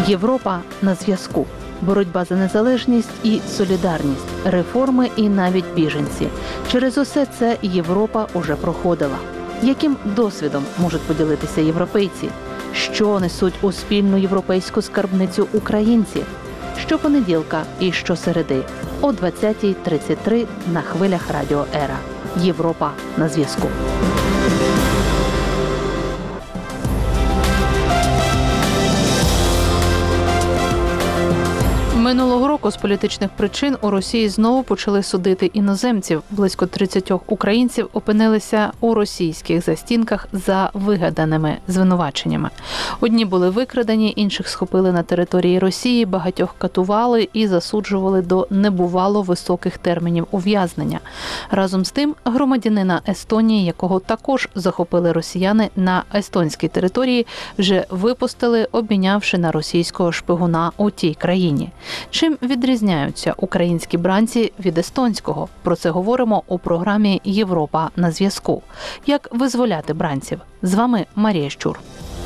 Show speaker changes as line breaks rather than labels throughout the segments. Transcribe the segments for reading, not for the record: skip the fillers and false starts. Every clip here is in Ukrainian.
Європа на зв'язку. Боротьба за незалежність і солідарність, реформи і навіть біженці. Через усе це Європа уже проходила. Яким досвідом можуть поділитися європейці? Що несуть у спільну європейську скарбницю українці? Щопонеділка і щосереди о 20:33 на хвилях Радіо Ера. Європа на зв'язку. Минулого року з політичних причин у Росії знову почали судити іноземців. Близько 30 українців опинилися у російських застінках за вигаданими звинуваченнями. Одні були викрадені, інших схопили на території Росії, багатьох катували і засуджували до небувало високих термінів ув'язнення. Разом з тим, громадянина Естонії, якого також захопили росіяни на естонській території, вже випустили, обмінявши на російського шпигуна у тій країні. Чим відрізняються українські бранці від естонського? Про це говоримо у програмі «Європа на зв'язку». Як визволяти бранців? З вами Марія Щур.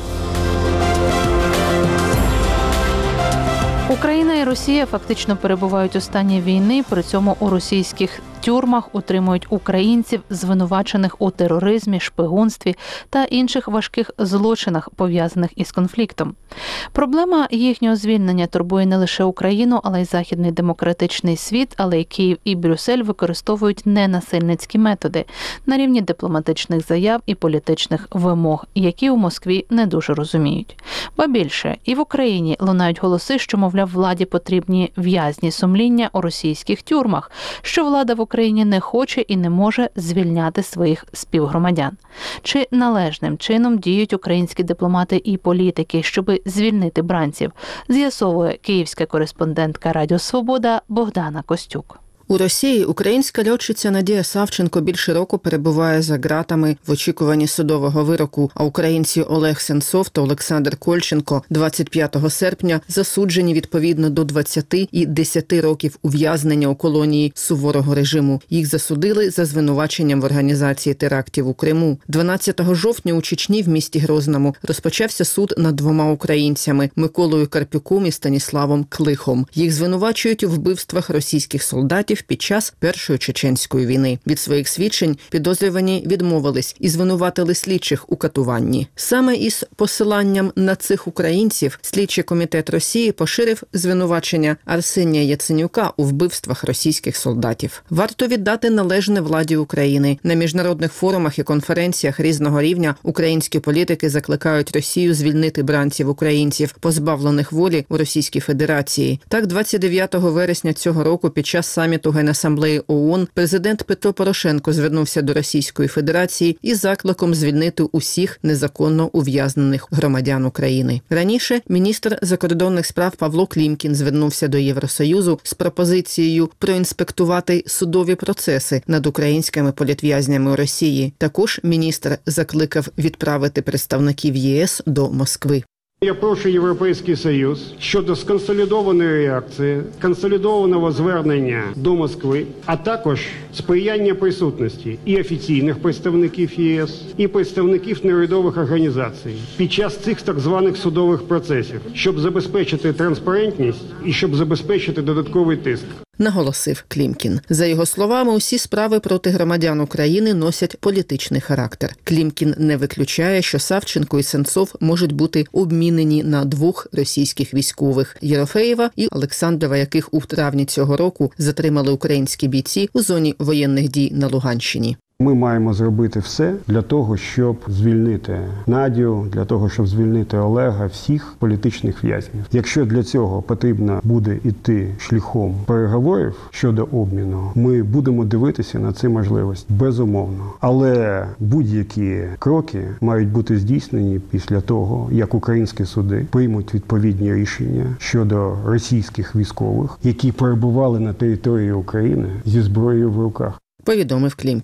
Україна і Росія фактично перебувають у стані війни, при цьому у російських тюрмах утримують українців, звинувачених у тероризмі, шпигунстві та інших важких злочинах, пов'язаних із конфліктом. Проблема їхнього звільнення турбує не лише Україну, але й західний демократичний світ, але й Київ і Брюссель використовують ненасильницькі методи на рівні дипломатичних заяв і політичних вимог, які у Москві не дуже розуміють. Ба більше, і в Україні лунають голоси, що, мовляв, владі потрібні в'язні сумління у російських тюрмах, що влада в Україні не хоче і не може звільняти своїх співгромадян. Чи належним чином діють українські дипломати і політики, щоби звільнити бранців, з'ясовує київська кореспондентка Радіо Свобода Богдана Костюк.
У Росії українська льотчиця Надія Савченко більше року перебуває за ґратами в очікуванні судового вироку, а українці Олег Сенцов та Олександр Кольченко 25 серпня засуджені відповідно до 20 і 10 років ув'язнення у колонії суворого режиму. Їх засудили за звинуваченням в організації терактів у Криму. 12 жовтня у Чечні в місті Грозному розпочався суд над двома українцями – Миколою Карпюком і Станіславом Клихом. Їх звинувачують у вбивствах російських солдатів під час Першої чеченської війни. Від своїх свідчень підозрювані відмовились і звинуватили слідчих у катуванні. Саме із посиланням на цих українців слідчий комітет Росії поширив звинувачення Арсенія Яценюка у вбивствах російських солдатів. Варто віддати належне владі України. На міжнародних форумах і конференціях різного рівня українські політики закликають Росію звільнити бранців-українців, позбавлених волі у Російській Федерації. Так, 29 вересня цього року під час саміту Генасамблеї ООН президент Петро Порошенко звернувся до Російської Федерації із закликом звільнити усіх незаконно ув'язнених громадян України. Раніше міністр закордонних справ Павло Клімкін звернувся до Євросоюзу з пропозицією проінспектувати судові процеси над українськими політв'язнями у Росії. Також міністр закликав відправити представників ЄС до Москви.
Я прошу Європейський Союз щодо сконсолідованої реакції, консолідованого звернення до Москви, а також сприяння присутності і офіційних представників ЄС, і представників неурядових організацій під час цих так званих судових процесів, щоб забезпечити транспарентність і щоб забезпечити додатковий тиск.
Наголосив Клімкін. За його словами, усі справи проти громадян України носять політичний характер. Клімкін не виключає, що Савченко і Сенцов можуть бути обмінені на двох російських військових – Єрофеєва і Олександрова, яких у травні цього року затримали українські бійці у зоні воєнних дій на Луганщині.
Ми маємо зробити все для того, щоб звільнити Надію, для того, щоб звільнити Олега, всіх політичних в'язнів. Якщо для цього потрібно буде йти шляхом переговорів щодо обміну, ми будемо дивитися на ці можливості, безумовно. Але будь-які кроки мають бути здійснені після того, як українські суди приймуть відповідні рішення щодо російських військових, які перебували на території України зі зброєю в руках.
Повідомив Клімкін.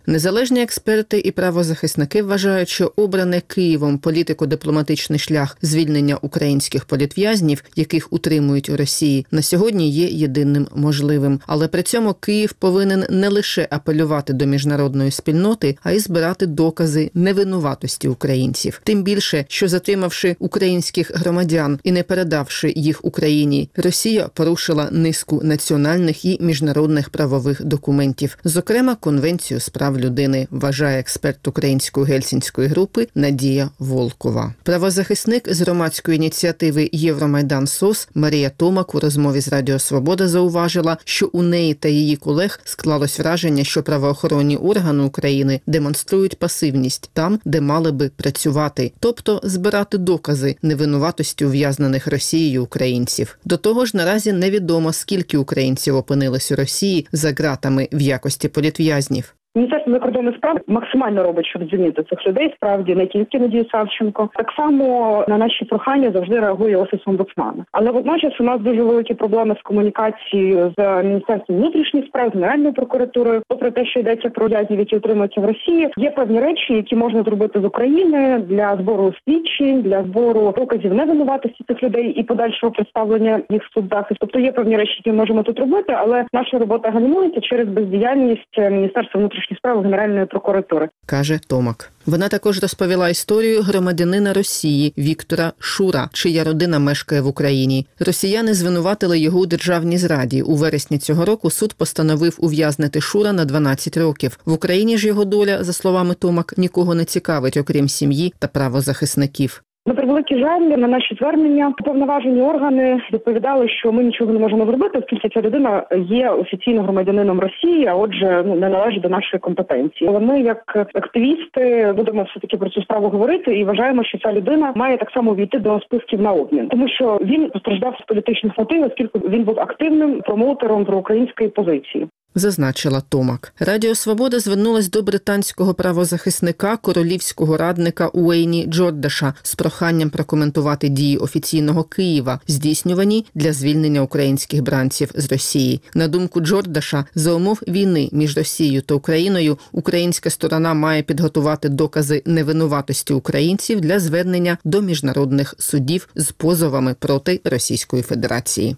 Незалежні експерти і правозахисники вважають, що обраний Києвом політико-дипломатичний шлях звільнення українських політв'язнів, яких утримують у Росії, на сьогодні є єдиним можливим. Але при цьому Київ повинен не лише апелювати до міжнародної спільноти, а й збирати докази невинуватості українців. Тим більше, що затримавши українських громадян і не передавши їх Україні, Росія порушила низку національних і міжнародних правових документів, зокрема Конвенцію з прав людини, вважає експерт української гельсінської групи Надія Волкова. Правозахисник з громадської ініціативи «Євромайдан СОС» Марія Томак у розмові з Радіо Свобода зауважила, що у неї та її колег склалось враження, що правоохоронні органи України демонструють пасивність там, де мали би працювати, тобто збирати докази невинуватості ув'язнених Росією українців. До того ж, наразі невідомо, скільки українців опинились у Росії за ґратами в якості політв'язнів.
Міністерство закордонних справ максимально робить, щоб звільнити цих людей, справді, не тільки Надію Савченко. Так само на наші прохання завжди реагує Офіс омбудсмана. Але водночас у нас дуже великі проблеми з комунікацією з Міністерством внутрішніх справ, з Генеральною прокуратурою. Попри те, що йдеться про в'язнів, які утримуються в Росії, є певні речі, які можна зробити з України для збору свідчень, для збору доказів невинуватості цих людей і подальшого представлення їх в суд захист. Тобто є певні речі, які ми можемо тут робити, але наша робота гальмується через бездіяльність Міністерства внутрішніх справ Генеральної прокуратури,
каже Томак. Вона також розповіла історію громадянина Росії Віктора Шура, чия родина мешкає в Україні. Росіяни звинуватили його у державній зраді. У вересні цього року суд постановив ув'язнити Шура на 12 років. В Україні ж його доля, за словами Томак, нікого не цікавить, окрім сім'ї та правозахисників.
На превеликий жаль, на наші звернення уповноважені органи відповідали, що ми нічого не можемо зробити, оскільки ця людина є офіційно громадянином Росії, а отже, не належить до нашої компетенції. Але ми, як активісти, будемо все-таки про цю справу говорити і вважаємо, що ця людина має так само війти до списків на обмін. Тому що він постраждав з політичних мотивів, оскільки він був активним промоутером проукраїнської позиції.
Зазначила Томак. Радіо Свобода звернулась до британського правозахисника, королівського радника Уейні Джордаша з проханням прокоментувати дії офіційного Києва, здійснювані для звільнення українських бранців з Росії. На думку Джордаша, за умов війни між Росією та Україною, українська сторона має підготувати докази невинуватості українців для звернення до міжнародних судів з позовами проти Російської Федерації.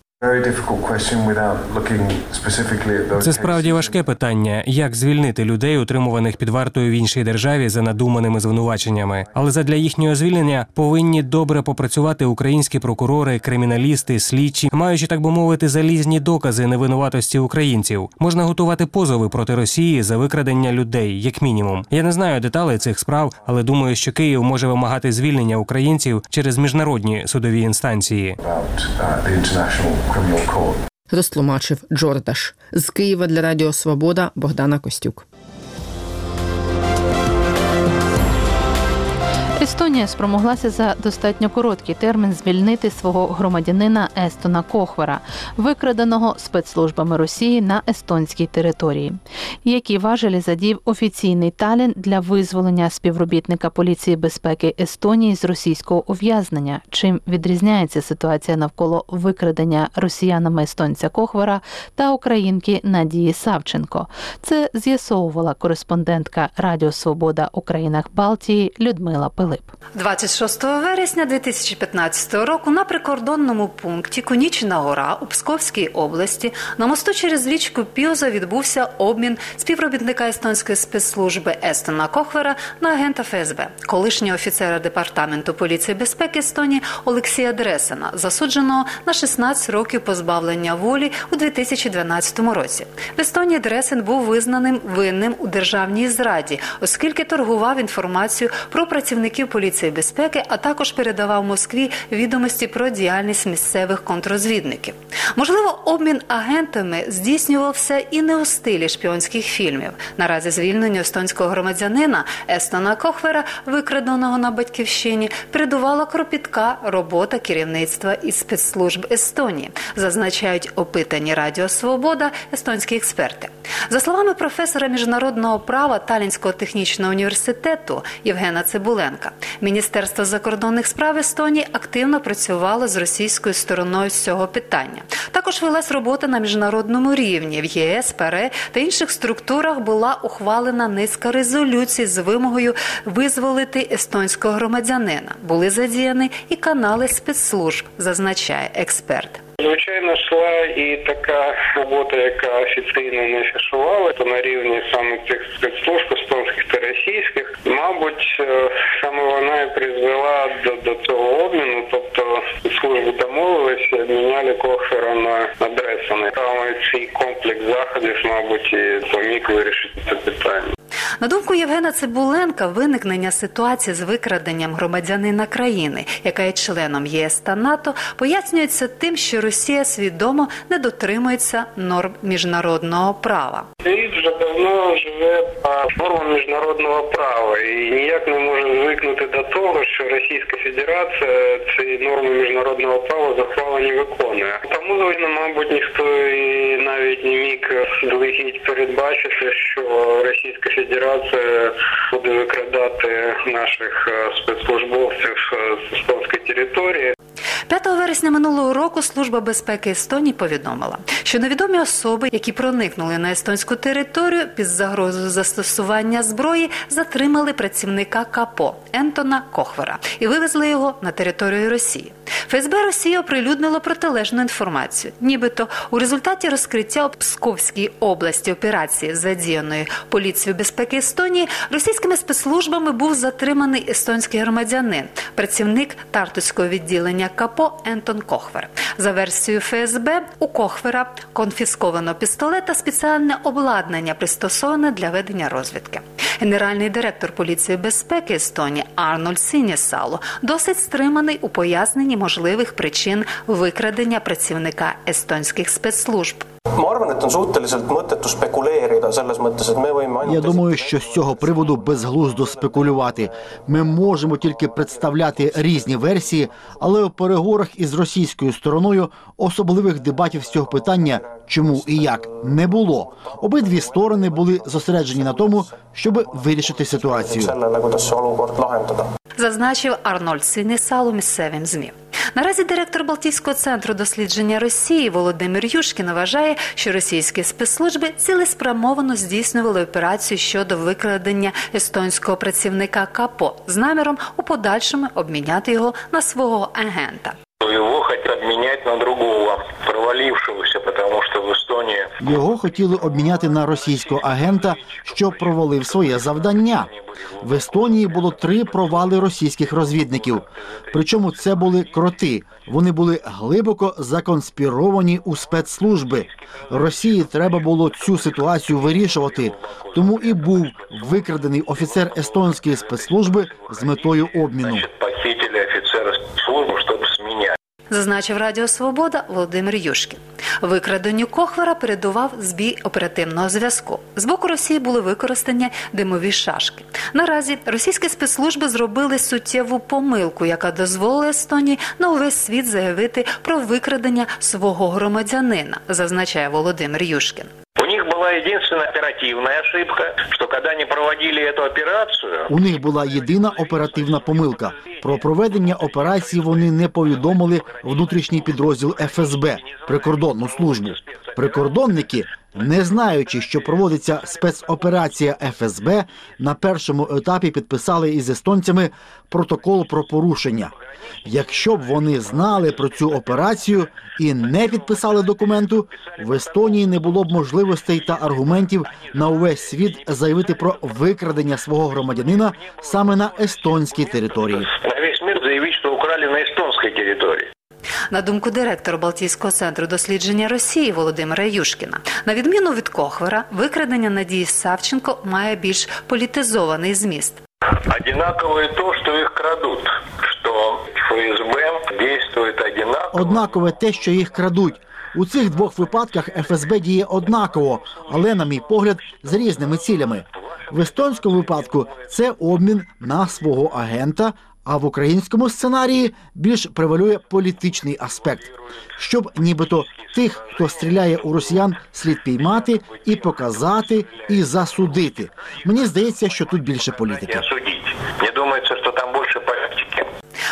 Це справді важке питання, як звільнити людей, утримуваних під вартою в іншій державі за надуманими звинуваченнями. Але задля їхнього звільнення повинні добре попрацювати українські прокурори, криміналісти, слідчі, маючи, так би мовити, залізні докази невинуватості українців. Можна готувати позови проти Росії за викрадення людей, як мінімум. Я не знаю деталей цих справ, але думаю, що Київ може вимагати звільнення українців через міжнародні судові інстанції.
Розтлумачив Джордаш. З Києва для Радіо Свобода Богдана Костюк.
Естонія спромоглася за достатньо короткий термін звільнити свого громадянина Естона Кохвера, викраденого спецслужбами Росії на естонській території. Які важелі задів офіційний Таллін для визволення співробітника поліції безпеки Естонії з російського ув'язнення? Чим відрізняється ситуація навколо викрадення росіянами естонця Кохвера та українки Надії Савченко? Це з'ясовувала кореспондентка Радіо Свобода у країнах Балтії Людмила Пилип.
26 вересня 2015 року на прикордонному пункті Конічна Гора у Псковській області на мосту через річку Пьоза відбувся обмін співробітника естонської спецслужби Естона Кохвера на агента ФСБ, колишнього офіцера Департаменту поліції безпеки Естонії Олексія Дресена, засудженого на 16 років позбавлення волі у 2012 році. В Естонії Дресен був визнаним винним у державній зраді, оскільки торгував інформацією про працівників поліції безпеки, а також передавав Москві відомості про діяльність місцевих контррозвідників. Можливо, обмін агентами здійснювався і не у стилі шпіонських фільмів. Наразі звільненню естонського громадянина Естона Кохвера, викраденого на батьківщині, передувала кропітка робота керівництва і спецслужб Естонії, зазначають опитані Радіо Свобода естонські експерти. За словами професора міжнародного права Таллінського технічного університету Євгена Цибуленка, Міністерство закордонних справ Естонії активно працювало з російською стороною з цього питання. Також велась робота на міжнародному рівні. В ЄС, ПАРЄ та інших структурах була ухвалена низка резолюцій з вимогою визволити естонського громадянина. Були задіяні і канали спецслужб, зазначає експерт.
Звичайно, йшла і така робота, яка офіційно не афішувала, на рівні саме цих спецслужб, естонських та російських. Мабуть, саме вона і призвела до цього обміну, тобто служби домовилися, обміняли Кохвера на адресу. Саме цей комплекс заходів, мабуть, і поміг вирішити це питання.
На думку Євгена Цибуленка, виникнення ситуації з викраденням громадянина країни, яка є членом ЄС та НАТО, пояснюється тим, що Росія свідомо не дотримується норм міжнародного права.
Світ вже давно живе по нормам міжнародного права і ніяк не може звикнути до того, що Російська Федерація ці норми міжнародного права захвала не виконує. Тому, мабуть, ніхто і навіть не міг заздалегідь передбачити, що Російська Федерація буде викрадати наших спецслужбовців з естонської території.
5 вересня минулого року Служба безпеки Естонії повідомила, що невідомі особи, які проникнули на естонську територію під загрозою застосування зброї, затримали працівника КАПО Ентона Кохвера і вивезли його на територію Росії. ФСБ Росії оприлюднило протилежну інформацію. Нібито у результаті розкриття у Псковській області операції, задіяної поліцією безпеки Естонії, російськими спецслужбами був затриманий естонський громадянин, працівник Тартуського відділення КАПО Ентон Кохвер. За версією ФСБ, у Кохвера конфісковано пістолет та спеціальне обладнання, пристосоване для ведення розвідки. Генеральний директор поліції безпеки Естонії Арнольд Сінісало досить стриманий у поясненні можливих причин викрадення працівника естонських спецслужб.
Я думаю, що з цього приводу безглуздо спекулювати. Ми можемо тільки представляти різні версії, але у переговорах із російською стороною особливих дебатів з цього питання чому і як не було. Обидві сторони були зосереджені на тому, щоб вирішити ситуацію.
Зазначив Арнольд Сінісало місцевим ЗМІ. Наразі директор Балтійського центру дослідження Росії Володимир Юшкін вважає, що російські спецслужби цілеспрямовано здійснювали операцію щодо викрадення естонського працівника КАПО з наміром у подальшому обміняти його на свого агента.
Його хотіли обміняти на другого, провалившогося, тому що в Естонії...
Його хотіли обміняти на російського агента, що провалив своє завдання. В Естонії було 3 провали російських розвідників. Причому це були кроти. Вони були глибоко законспіровані у спецслужби. Росії треба було цю ситуацію вирішувати. Тому і був викрадений офіцер естонської спецслужби з метою обміну.
Зазначив Радіо Свобода Володимир Юшкін. Викраденню Кохвера передував збій оперативного зв'язку. З боку Росії були використані димові шашки. Наразі російські спецслужби зробили суттєву помилку, яка дозволила Естонії на увесь світ заявити про викрадення свого громадянина, зазначає Володимир Юшкін.
У них була єдина оперативна ошибка, що коли вони проводили цю операцію...
У них була єдина оперативна помилка. Про проведення операції вони не повідомили внутрішній підрозділ ФСБ, прикордонну службу. Прикордонники, не знаючи, що проводиться спецоперація ФСБ, на першому етапі підписали із естонцями протокол про порушення. Якщо б вони знали про цю операцію і не підписали документу, в Естонії не було б можливостей та аргументів на увесь світ заявити про викрадення свого громадянина саме на естонській території.
На весь світ заявити, що украли на естонській території.
На думку директора Балтійського центру дослідження Росії Володимира Юшкіна, на відміну від Кохвера, викрадення Надії Савченко має більш політизований зміст.
Однаково і то, що їх крадуть, що ФСБ діє однаково.
Однакове те, що їх крадуть. У цих двох випадках ФСБ діє однаково, але, на мій погляд, з різними цілями. В естонському випадку це обмін на свого агента, а в українському сценарії більш превалює політичний аспект. Щоб нібито тих, хто стріляє у росіян, слід піймати і показати, і засудити. Мені здається, що тут більше політики.
Не думається, що там більше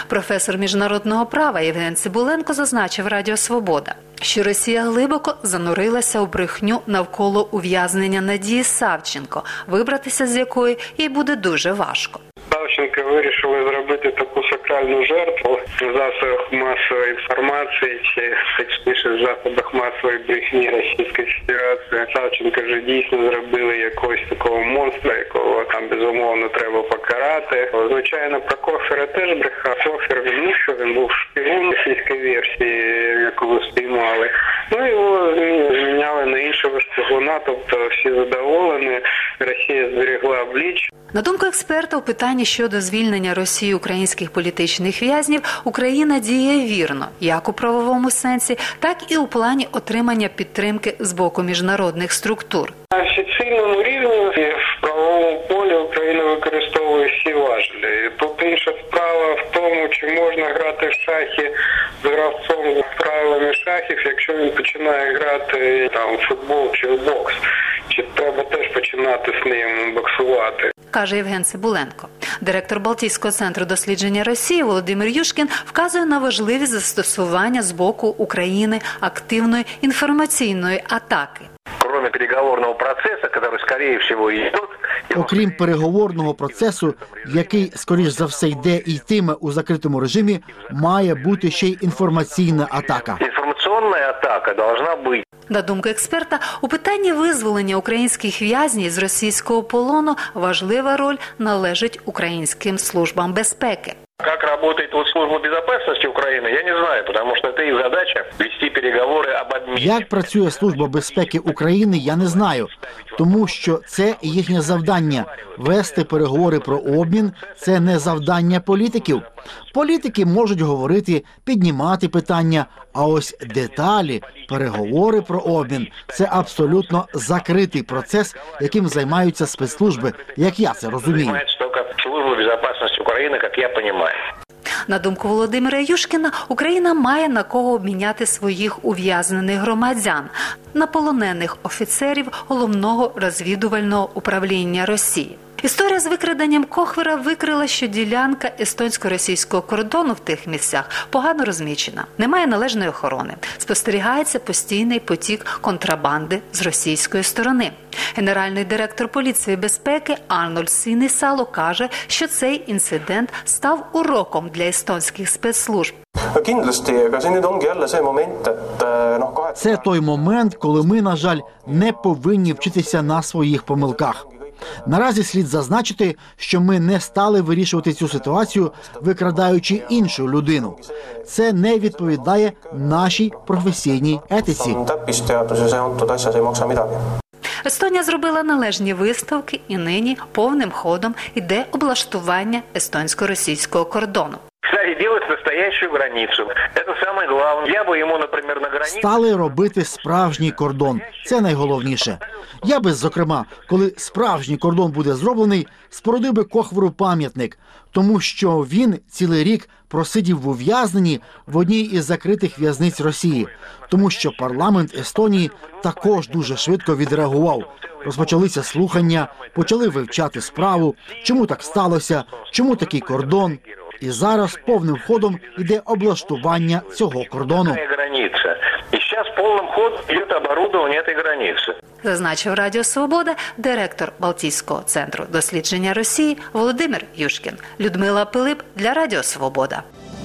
Професор міжнародного права Євген Цибуленко зазначив Радіо Свобода, що Росія глибоко занурилася у брехню навколо ув'язнення Надії Савченко, вибратися з якої їй буде дуже важко.
Савченко вирішили зробити таку сакральну жертву в засобах масової інформації, чи точніше в засобах масової брехні Російської Федерації. Савченко вже дійсно зробили якогось такого монстра, якого там безумовно треба покарати. Звичайно, про Кофера теж брехав. Кофер, він був шпигун російської версії, яку спіймали. Його зміняли на іншого шпигуна, тобто всі задоволені, Росія зберегла обличчя.
На думку експерта, у питанні щодо звільнення Росії українських політичних в'язнів Україна діє вірно, як у правовому сенсі, так і у плані отримання підтримки з боку міжнародних структур.
На офіційному рівні в правовому полі Україна використовує всі важелі. Тут інша справа в тому, чи можна грати в шахи з гравцом з правилами шахів, якщо він починає грати в футбол чи в бокс. Чи треба теж починати з ним боксувати?
Каже Євген Цибуленко. Директор Балтійського центру дослідження Росії Володимир Юшкін вказує на важливість застосування з боку України активної інформаційної атаки.
Кроме переговорного процесу, який, скоріше всього, йде.
Окрім переговорного процесу, який, скоріш за все, йде і йтиме у закритому режимі, має бути ще й інформаційна атака.
Інформаційна атака повинна бути.
На думку експерта, у питанні визволення українських в'язнів з російського полону важлива роль належить українським службам безпеки.
Как работает служба безопасности Украины, я не знаю, потому что это их задача вести переговоры об обмене.
Як працює Служба безпеки України, я не знаю, тому що це їхнє завдання. Вести переговори про обмін – це не завдання політиків. Політики можуть говорити, піднімати питання, а ось деталі, переговори про обмін – це абсолютно закритий процес, яким займаються спецслужби, як я це розумію.
Служба безопасности України, як я розумію.
На думку Володимира Юшкіна, Україна має на кого обміняти своїх ув'язнених громадян – на полонених офіцерів Головного розвідувального управління Росії. Історія з викраденням Кохвера викрила, що ділянка естонсько-російського кордону в тих місцях погано розмічена. Немає належної охорони. Спостерігається постійний потік контрабанди з російської сторони. Генеральний директор поліції безпеки Арнольд Сінісало каже, що цей інцидент став уроком для естонських спецслужб.
Це той момент, коли ми, на жаль, не повинні вчитися на своїх помилках. Наразі слід зазначити, що ми не стали вирішувати цю ситуацію, викрадаючи іншу людину. Це не відповідає нашій професійній етиці.
Естонія зробила належні висновки і нині повним ходом іде облаштування естонсько-російського кордону.
Стали робити справжній кордон. Це найголовніше. Я би, зокрема, коли справжній кордон буде зроблений, спорудив би Кохверу пам'ятник, тому що він цілий рік просидів в ув'язненні в одній із закритих в'язниць Росії, тому що парламент Естонії також дуже швидко відреагував. Розпочалися слухання, почали вивчати справу, чому так сталося, чому такий кордон. І зараз повним ходом йде облаштування цього кордону.
І зараз повним ходом йде оборудовання цієї границі.
Зазначив Радіо Свобода директор Балтійського центру дослідження Росії Володимир Юшкін. Людмила Пилип для Радіо Свобода.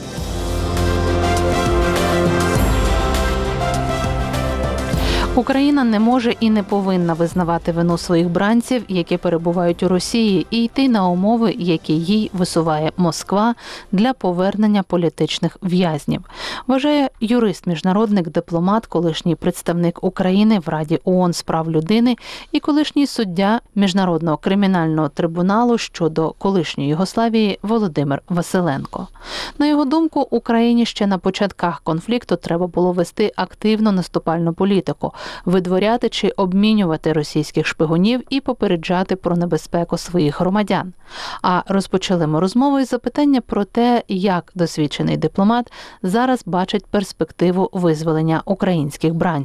Україна не може і не повинна визнавати вину своїх бранців, які перебувають у Росії, і йти на умови, які їй висуває Москва для повернення політичних в'язнів, вважає юрист-міжнародник, дипломат, колишній представник України в Раді ООН з прав людини і колишній суддя Міжнародного кримінального трибуналу щодо колишньої Югославії Володимир Василенко. На його думку, Україні ще на початках конфлікту треба було вести активну наступальну політику, видворяти чи обмінювати російських шпигунів і попереджати про небезпеку своїх громадян. А розпочали ми розмову із запитання про те, як досвідчений дипломат зараз бачить перспективу визволення українських бранців.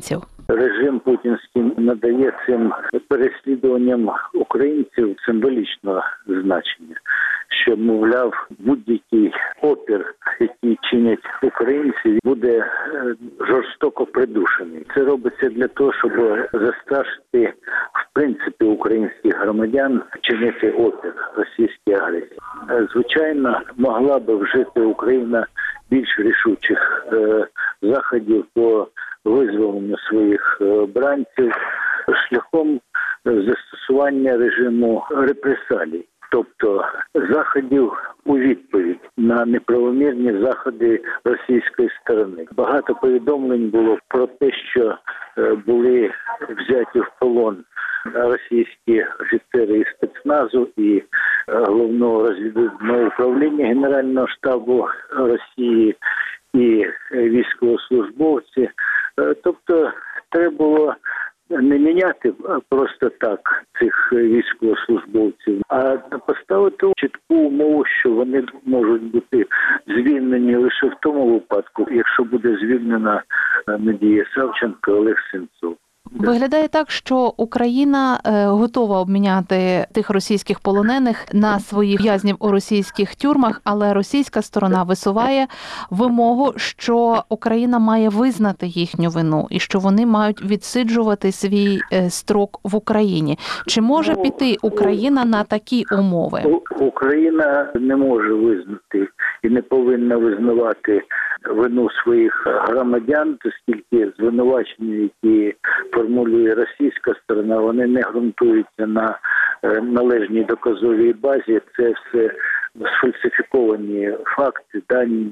Режим путінський надає цим переслідуванням українців символічного значення, що, мовляв, будь-який опір, який чинять українці, буде жорстоко придушений. Це робиться для того, щоб застрашити, в принципі, українських громадян чинити опір російській агресії. Звичайно, могла би вжити Україна більш рішучих заходів по визволенню своїх бранців шляхом застосування режиму репресалій, тобто заходів у відповідь на неправомірні заходи російської сторони. Багато повідомлень було про те, що були взяті в полон російські офіцери із спецназу і Головного розвідувального управління Генерального штабу Росії і військовослужбовці. Тобто треба було не міняти просто так цих військовослужбовців, а поставити чітку умову, що вони можуть бути звільнені лише в тому випадку, якщо буде звільнена Надія Савченко, Олег Сенцов.
Виглядає так, що Україна готова обміняти тих російських полонених на своїх в'язнів у російських тюрмах, але російська сторона висуває вимогу, що Україна має визнати їхню вину і що вони мають відсиджувати свій строк в Україні. Чи може піти Україна на такі умови?
Україна не може визнати і не повинна визнавати вину своїх громадян, оскільки звинувачення, які формулює російська сторона, вони не ґрунтуються на належній доказовій базі. Це все сфальсифіковані факти, дані,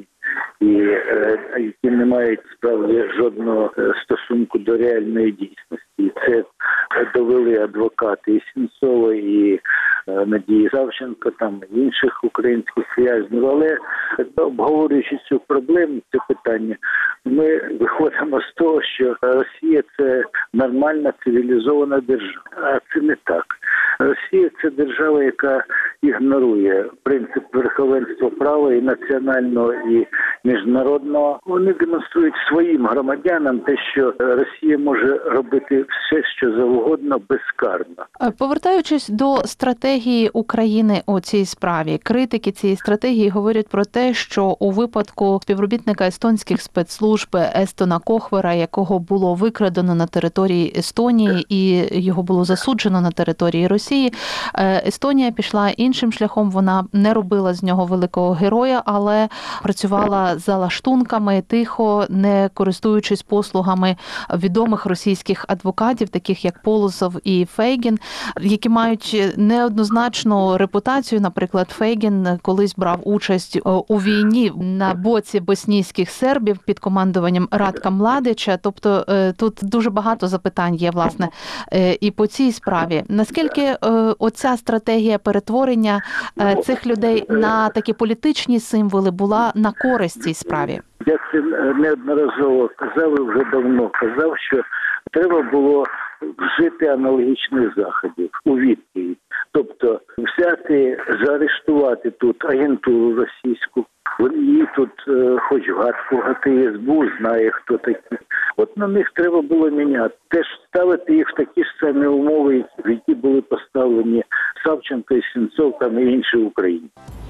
які не мають справді жодного стосунку до реальної дійсності. І це довели адвокати і Сенцова, і Надії Савченко, там інших українських в'язнів. Але обговорюючи цю проблему, це питання, ми виходимо з того, що Росія – це нормальна цивілізована держава. А це не так. Росія – це держава, яка ігнорує принцип верховенства права і національного, і міжнародного. Вони демонструють своїм громадянам те, що Росія може робити все, що завгодно, безкарно.
Повертаючись до стратегії України у цій справі, критики цієї стратегії говорять про те, що у випадку співробітника естонських спецслужб Естона Кохвера, якого було викрадено на території Естонії і його було засуджено на території Росії, Естонія пішла іншим шляхом, вона не робила з нього великого героя, але працювала за лаштунками, тихо, не користуючись послугами відомих російських адвокатів, таких як Полосов і Фейгін, які мають неоднозначну репутацію. Наприклад, Фейгін колись брав участь у війні на боці боснійських сербів під командуванням Радка Младича. Тобто тут дуже багато запитань є, власне, і по цій справі. Наскільки оця стратегія перетворення цих людей на такі політичні символи була на користь цій справі?
Я це неодноразово казав і вже давно казав, що треба було вжити аналогічних заходів у відповідь. Тобто взяти, заарештувати тут агентуру російську, її тут хоч гадку, ГТСБУ знає, хто такі. От на них треба було міняти. Теж ставити їх в такі ж самі умови, в які були поставлені Савченко і Сенцов, там і інші українці.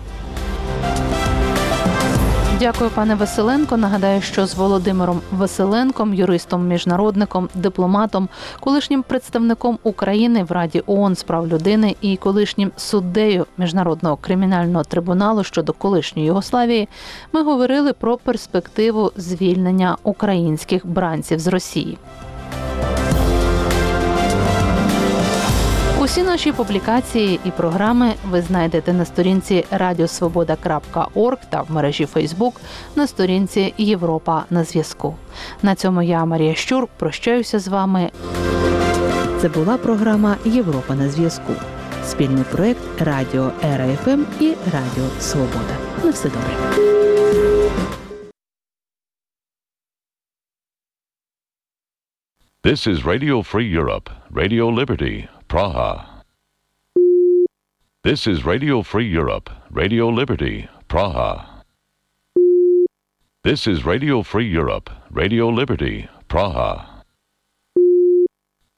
Дякую, пане Василенко. Нагадаю, що з Володимиром Василенком, юристом-міжнародником, дипломатом, колишнім представником України в Раді ООН з прав людини і колишнім суддею Міжнародного кримінального трибуналу щодо колишньої Югославії, ми говорили про перспективу звільнення українських бранців з Росії. Усі наші публікації і програми ви знайдете на сторінці radiosvoboda.org та в мережі Facebook на сторінці Європа на зв'язку. На цьому я, Марія Щур, прощаюся з вами. Це була програма «Європа на зв'язку». Спільний проєкт Радіо ЕРА-ФМ і Радіо Свобода. На все добре.
This is Radio Free Europe, Radio Liberty, Praha. This is Radio Free Europe, Radio Liberty, Praha. This is Radio Free Europe, Radio Liberty, Praha.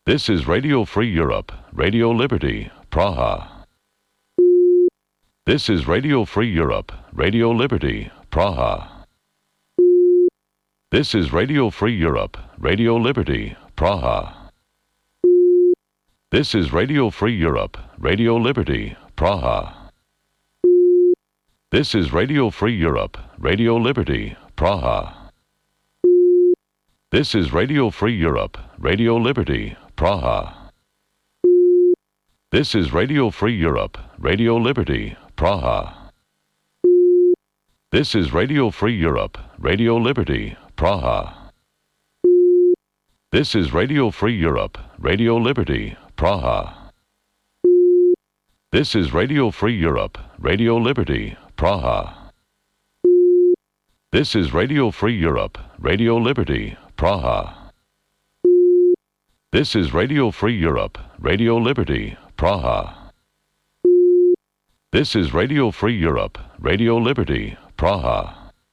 This is Radio Free Europe, Radio Liberty, Praha. This is Radio Free Europe, Radio Liberty, Praha. This is Radio Free Europe, Radio Liberty, Praha. This is Radio Free Europe, Radio Liberty, Praha. This is Radio Free Europe, Radio Liberty, Praha. This is Radio Free Europe, Radio Liberty, Praha. This is Radio Free Europe, Radio Liberty, Praha. This is Radio Free Europe, Radio Liberty, Praha. This is Radio Free Europe, Radio Liberty, Praha. This is Radio Free Europe, Radio Liberty, Praha. This is Radio Free Europe, Radio Liberty, Praha. This is Radio Free Europe, Radio Liberty, Praha. This is Radio Free Europe, Radio Liberty, Praha.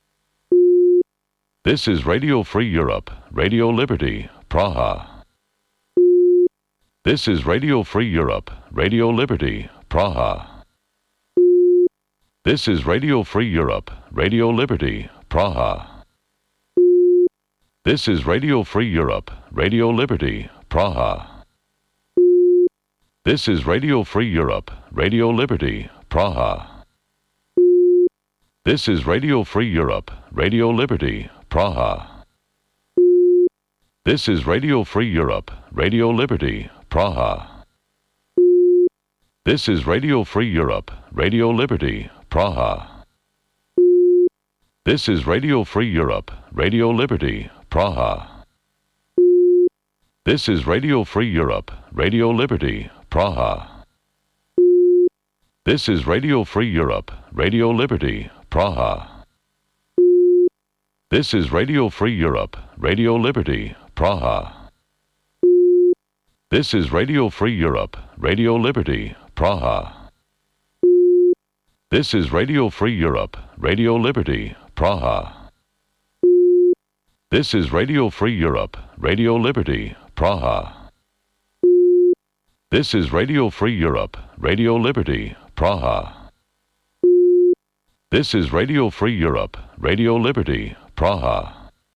This is Radio Free Europe, Radio Liberty, Praha. This is Radio Free Europe, Radio Liberty, Praha. This is Radio Free Europe, Radio Liberty, Praha. This is Radio Free Europe, Radio Liberty, Praha. This is Radio Free Europe, Radio Liberty, Praha. This is Radio Free Europe, Radio Liberty, Praha. This is Radio Free Europe, Radio Liberty, Praha. This is Radio Free Europe, Radio Liberty, Praha. This is Radio Free Europe, Radio Liberty, Praha. This is Radio Free Europe, Radio Liberty, Praha. This is Radio Free Europe, Radio Liberty, Praha. This is Radio Free Europe, Radio Liberty, Praha. This is Radio Free Europe, Radio Liberty, Praha. This is Radio Free Europe, Radio Liberty, Praha. This is Radio Free Europe, Radio Liberty, Praha. This is Radio Free Europe, Radio Liberty, Praha. This is Radio Free Europe, Radio Liberty, Praha.